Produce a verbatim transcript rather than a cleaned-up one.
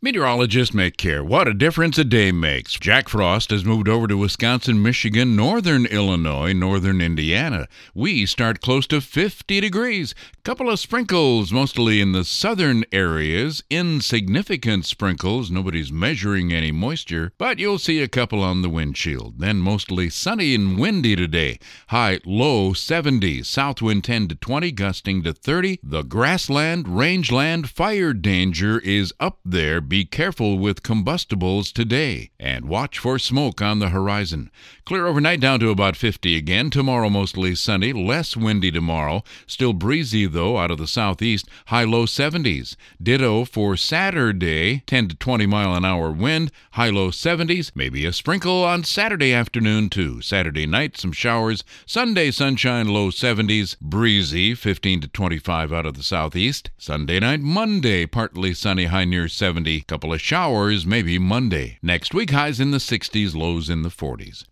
Meteorologists make care. What a difference a day makes. Jack Frost has moved over to Wisconsin, Michigan, northern Illinois, northern Indiana. We start close to fifty degrees. Couple of sprinkles, mostly in the southern areas. Insignificant sprinkles. Nobody's measuring any moisture, but you'll see a couple on the windshield. Then mostly sunny and windy today. High, low seventies. South wind ten to twenty, gusting to thirty. The grassland, rangeland fire danger is up there. Be careful with combustibles today, and watch for smoke on the horizon. Clear overnight down to about fifty again. Tomorrow mostly sunny, less windy tomorrow. Still breezy though out of the southeast. High low seventies. Ditto for Saturday, ten to twenty mile an hour wind. High low seventies. Maybe a sprinkle on Saturday afternoon too. Saturday night some showers. Sunday sunshine, low seventies. Breezy, fifteen to twenty-five out of the southeast. Sunday night, Monday, partly sunny, high near seventy. Couple of showers maybe Monday. Next week, highs in the sixties, lows in the forties.